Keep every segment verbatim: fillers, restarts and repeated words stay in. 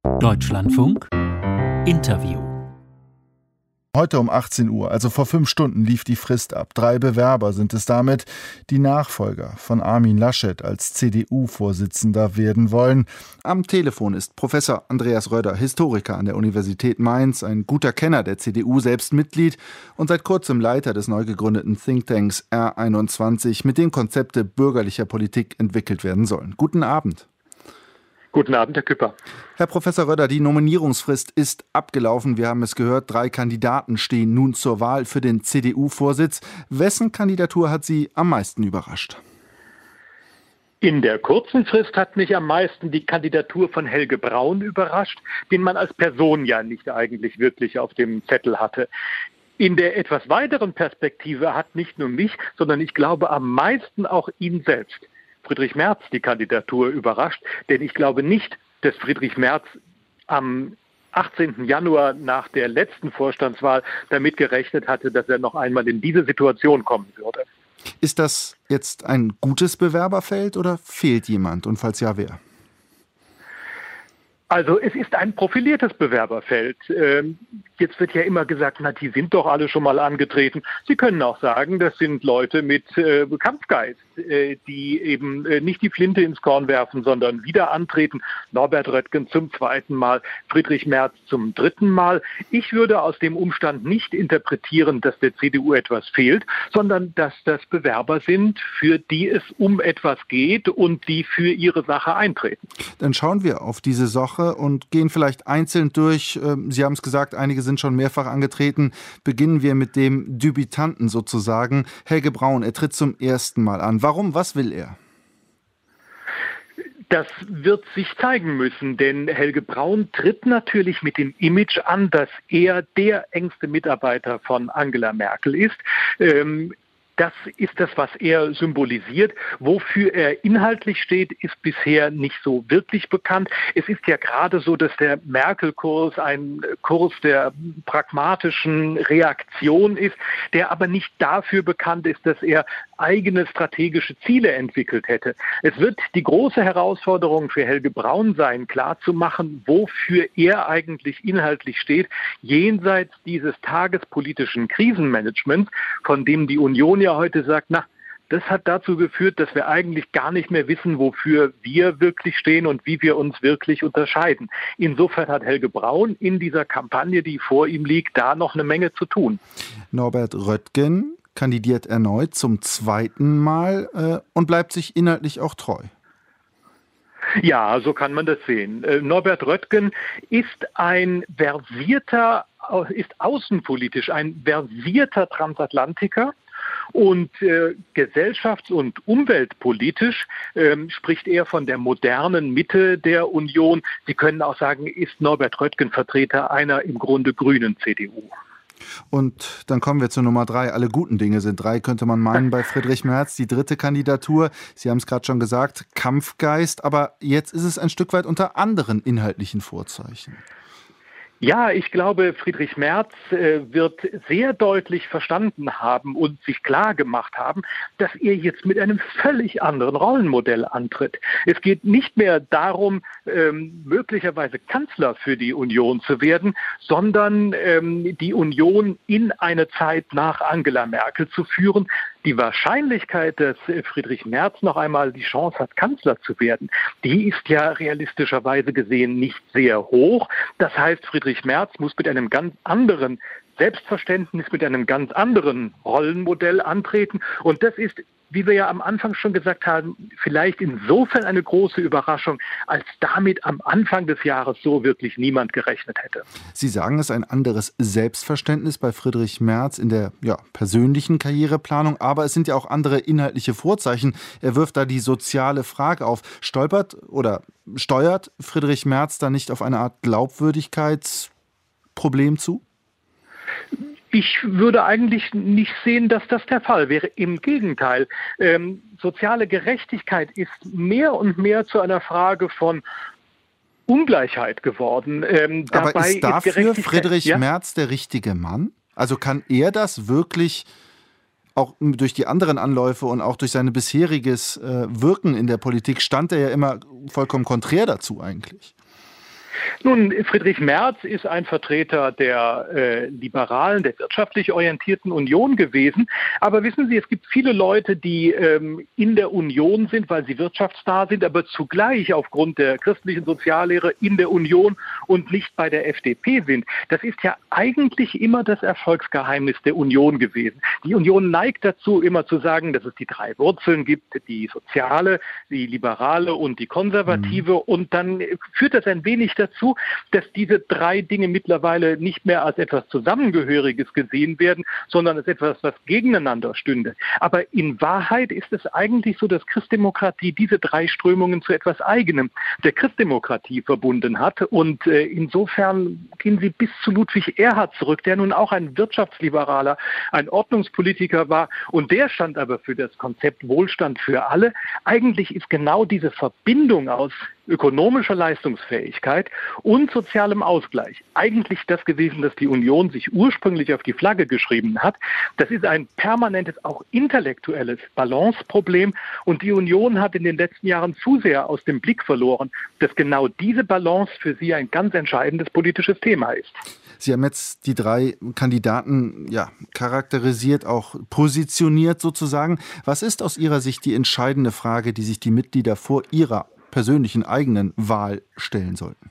Deutschlandfunk Interview. Heute um achtzehn Uhr, also vor fünf Stunden, lief die Frist ab. Drei Bewerber sind es damit, die Nachfolger von Armin Laschet als C D U-Vorsitzender werden wollen. Am Telefon ist Professor Andreas Röder, Historiker an der Universität Mainz, ein guter Kenner der C D U, selbst Mitglied und seit kurzem Leiter des neu gegründeten Thinktanks R einundzwanzig, mit dem Konzepte bürgerlicher Politik entwickelt werden sollen. Guten Abend. Guten Abend, Herr Küpper. Herr Professor Röder, die Nominierungsfrist ist abgelaufen. Wir haben es gehört, drei Kandidaten stehen nun zur Wahl für den C D U-Vorsitz. Wessen Kandidatur hat Sie am meisten überrascht? In der kurzen Frist hat mich am meisten die Kandidatur von Helge Braun überrascht, den man als Person ja nicht eigentlich wirklich auf dem Zettel hatte. In der etwas weiteren Perspektive hat nicht nur mich, sondern ich glaube am meisten auch ihn selbst, Friedrich Merz, die Kandidatur überrascht. Denn ich glaube nicht, dass Friedrich Merz am achtzehnten Januar nach der letzten Vorstandswahl damit gerechnet hatte, dass er noch einmal in diese Situation kommen würde. Ist das jetzt ein gutes Bewerberfeld oder fehlt jemand? Und falls ja, wer? Also es ist ein profiliertes Bewerberfeld. Ähm, jetzt wird ja immer gesagt, na, die sind doch alle schon mal angetreten. Sie können auch sagen, das sind Leute mit äh, Kampfgeist, äh, die eben äh, nicht die Flinte ins Korn werfen, sondern wieder antreten. Norbert Röttgen zum zweiten Mal, Friedrich Merz zum dritten Mal. Ich würde aus dem Umstand nicht interpretieren, dass der C D U etwas fehlt, sondern dass das Bewerber sind, für die es um etwas geht und die für ihre Sache eintreten. Dann schauen wir auf diese Sache und gehen vielleicht einzeln durch. Sie haben es gesagt, einige sind schon mehrfach angetreten. Beginnen wir mit dem Debütanten sozusagen. Helge Braun, er tritt zum ersten Mal an. Warum? Was will er? Das wird sich zeigen müssen, denn Helge Braun tritt natürlich mit dem Image an, dass er der engste Mitarbeiter von Angela Merkel ist. Ähm, Das ist das, was er symbolisiert. Wofür er inhaltlich steht, ist bisher nicht so wirklich bekannt. Es ist ja gerade so, dass der Merkel-Kurs ein Kurs der pragmatischen Reaktion ist, der aber nicht dafür bekannt ist, dass er eigene strategische Ziele entwickelt hätte. Es wird die große Herausforderung für Helge Braun sein, klarzumachen, wofür er eigentlich inhaltlich steht, jenseits dieses tagespolitischen Krisenmanagements, von dem die Union ja heute sagt, na, das hat dazu geführt, dass wir eigentlich gar nicht mehr wissen, wofür wir wirklich stehen und wie wir uns wirklich unterscheiden. Insofern hat Helge Braun in dieser Kampagne, die vor ihm liegt, da noch eine Menge zu tun. Norbert Röttgen kandidiert erneut zum zweiten Mal äh, und bleibt sich inhaltlich auch treu. Ja, so kann man das sehen. Norbert Röttgen ist ein versierter, ist außenpolitisch ein versierter Transatlantiker. Und äh, gesellschafts- und umweltpolitisch ähm, spricht er von der modernen Mitte der Union. Sie können auch sagen, ist Norbert Röttgen Vertreter einer im Grunde grünen C D U. Und dann kommen wir zu Nummer drei. Alle guten Dinge sind drei, könnte man meinen, bei Friedrich Merz. Die dritte Kandidatur, Sie haben es gerade schon gesagt, Kampfgeist. Aber jetzt ist es ein Stück weit unter anderen inhaltlichen Vorzeichen. Ja, ich glaube, Friedrich Merz äh, wird sehr deutlich verstanden haben und sich klar gemacht haben, dass er jetzt mit einem völlig anderen Rollenmodell antritt. Es geht nicht mehr darum, ähm, möglicherweise Kanzler für die Union zu werden, sondern ähm, die Union in eine Zeit nach Angela Merkel zu führen. Die Wahrscheinlichkeit, dass Friedrich Merz noch einmal die Chance hat, Kanzler zu werden, die ist ja realistischerweise gesehen nicht sehr hoch. Das heißt, Friedrich Merz muss mit einem ganz anderen Selbstverständnis, mit einem ganz anderen Rollenmodell antreten. Und das ist, wie wir ja am Anfang schon gesagt haben, vielleicht insofern eine große Überraschung, als damit am Anfang des Jahres so wirklich niemand gerechnet hätte. Sie sagen, es ist ein anderes Selbstverständnis bei Friedrich Merz in der ja, persönlichen Karriereplanung, aber es sind ja auch andere inhaltliche Vorzeichen. Er wirft da die soziale Frage auf. Stolpert oder steuert Friedrich Merz da nicht auf eine Art Glaubwürdigkeitsproblem zu? Ich würde eigentlich nicht sehen, dass das der Fall wäre. Im Gegenteil. Ähm, soziale Gerechtigkeit ist mehr und mehr zu einer Frage von Ungleichheit geworden. Ähm, Aber dabei ist dafür ist Friedrich ja? Merz der richtige Mann? Also kann er das wirklich auch durch die anderen Anläufe und auch durch sein bisheriges äh, Wirken in der Politik stand er ja immer vollkommen konträr dazu eigentlich? Nun, Friedrich Merz ist ein Vertreter der äh, liberalen, der wirtschaftlich orientierten Union gewesen. Aber wissen Sie, es gibt viele Leute, die ähm, in der Union sind, weil sie wirtschaftsnah sind, aber zugleich aufgrund der christlichen Soziallehre in der Union und nicht bei der F D P sind. Das ist ja eigentlich immer das Erfolgsgeheimnis der Union gewesen. Die Union neigt dazu, immer zu sagen, dass es die drei Wurzeln gibt, die soziale, die liberale und die konservative. Mhm. Und dann führt das ein wenig dazu, dass diese drei Dinge mittlerweile nicht mehr als etwas Zusammengehöriges gesehen werden, sondern als etwas, was gegeneinander stünde. Aber in Wahrheit ist es eigentlich so, dass Christdemokratie diese drei Strömungen zu etwas Eigenem der Christdemokratie verbunden hat. Und äh, insofern gehen Sie bis zu Ludwig Erhard zurück, der nun auch ein Wirtschaftsliberaler, ein Ordnungspolitiker war. Und der stand aber für das Konzept Wohlstand für alle. Eigentlich ist genau diese Verbindung aus ökonomischer Leistungsfähigkeit und sozialem Ausgleich eigentlich das gewesen, das die Union sich ursprünglich auf die Flagge geschrieben hat. Das ist ein permanentes, auch intellektuelles Balanceproblem und die Union hat in den letzten Jahren zu sehr aus dem Blick verloren, dass genau diese Balance für sie ein ganz entscheidendes politisches Thema ist. Sie haben jetzt die drei Kandidaten ja, charakterisiert, auch positioniert sozusagen. Was ist aus Ihrer Sicht die entscheidende Frage, die sich die Mitglieder vor ihrer persönlichen eigenen Wahl stellen sollten?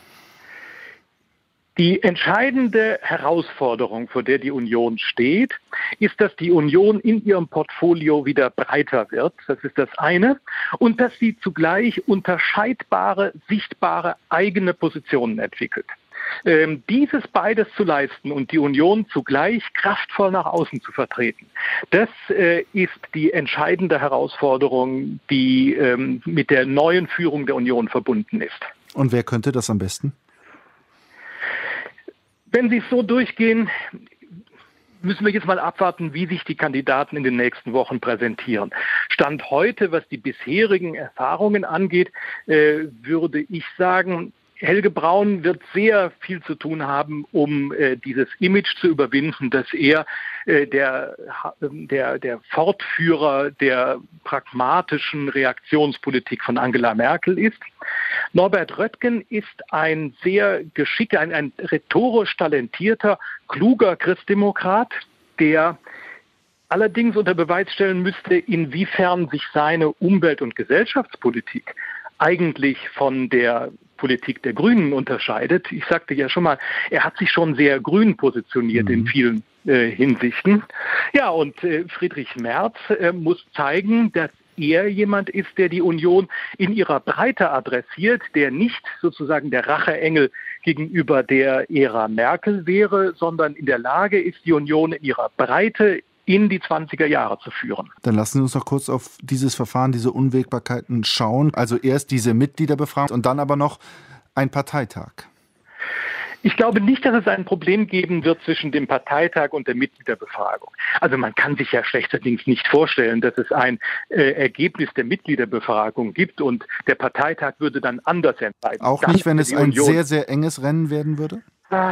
Die entscheidende Herausforderung, vor der die Union steht, ist, dass die Union in ihrem Portfolio wieder breiter wird. Das ist das eine. Und dass sie zugleich unterscheidbare, sichtbare eigene Positionen entwickelt. Ähm, dieses beides zu leisten und die Union zugleich kraftvoll nach außen zu vertreten, das äh, ist die entscheidende Herausforderung, die ähm, mit der neuen Führung der Union verbunden ist. Und wer könnte das am besten? Wenn Sie es so durchgehen, müssen wir jetzt mal abwarten, wie sich die Kandidaten in den nächsten Wochen präsentieren. Stand heute, was die bisherigen Erfahrungen angeht, äh, würde ich sagen, Helge Braun wird sehr viel zu tun haben, um äh, dieses Image zu überwinden, dass er äh, der, der, der Fortführer der pragmatischen Reaktionspolitik von Angela Merkel ist. Norbert Röttgen ist ein sehr geschickter, ein, ein rhetorisch talentierter, kluger Christdemokrat, der allerdings unter Beweis stellen müsste, inwiefern sich seine Umwelt- und Gesellschaftspolitik eigentlich von der Politik der Grünen unterscheidet. Ich sagte ja schon mal, er hat sich schon sehr grün positioniert mhm. in vielen äh, Hinsichten. Ja, und äh, Friedrich Merz äh, muss zeigen, dass er jemand ist, der die Union in ihrer Breite adressiert, der nicht sozusagen der Racheengel gegenüber der Ära Merkel wäre, sondern in der Lage ist, die Union in ihrer Breite in die zwanziger Jahre zu führen. Dann lassen Sie uns noch kurz auf dieses Verfahren, diese Unwägbarkeiten schauen. Also erst diese Mitgliederbefragung und dann aber noch ein Parteitag. Ich glaube nicht, dass es ein Problem geben wird zwischen dem Parteitag und der Mitgliederbefragung. Also man kann sich ja schlechterdings nicht vorstellen, dass es ein äh, Ergebnis der Mitgliederbefragung gibt und der Parteitag würde dann anders entscheiden. Auch nicht, wenn es ein sehr, sehr enges Rennen werden würde? Ah.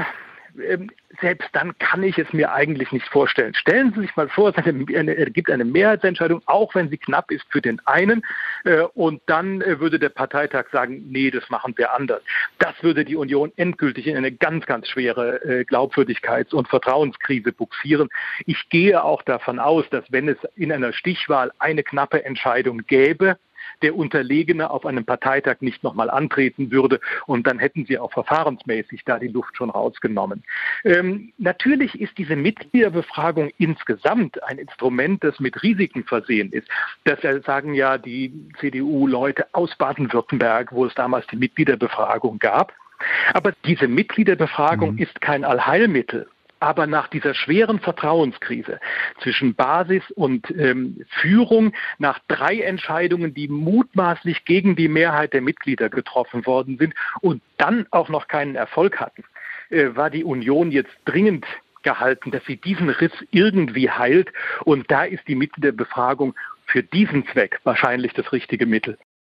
Selbst dann kann ich es mir eigentlich nicht vorstellen. Stellen Sie sich mal vor, es, eine, eine, es gibt eine Mehrheitsentscheidung, auch wenn sie knapp ist für den einen, äh, und dann äh, würde der Parteitag sagen, nee, das machen wir anders. Das würde die Union endgültig in eine ganz, ganz schwere äh, Glaubwürdigkeits- und Vertrauenskrise buxieren. Ich gehe auch davon aus, dass wenn es in einer Stichwahl eine knappe Entscheidung gäbe, der Unterlegene auf einem Parteitag nicht nochmal antreten würde und dann hätten sie auch verfahrensmäßig da die Luft schon rausgenommen. Ähm, natürlich ist diese Mitgliederbefragung insgesamt ein Instrument, das mit Risiken versehen ist. Das sagen ja die C D U-Leute aus Baden-Württemberg, wo es damals die Mitgliederbefragung gab. Aber diese Mitgliederbefragung mhm. ist kein Allheilmittel. Aber nach dieser schweren Vertrauenskrise zwischen Basis und ähm, Führung, nach drei Entscheidungen, die mutmaßlich gegen die Mehrheit der Mitglieder getroffen worden sind und dann auch noch keinen Erfolg hatten, äh, war die Union jetzt dringend gehalten, dass sie diesen Riss irgendwie heilt. Und da ist die Mitgliederbefragung für diesen Zweck wahrscheinlich das richtige Mittel.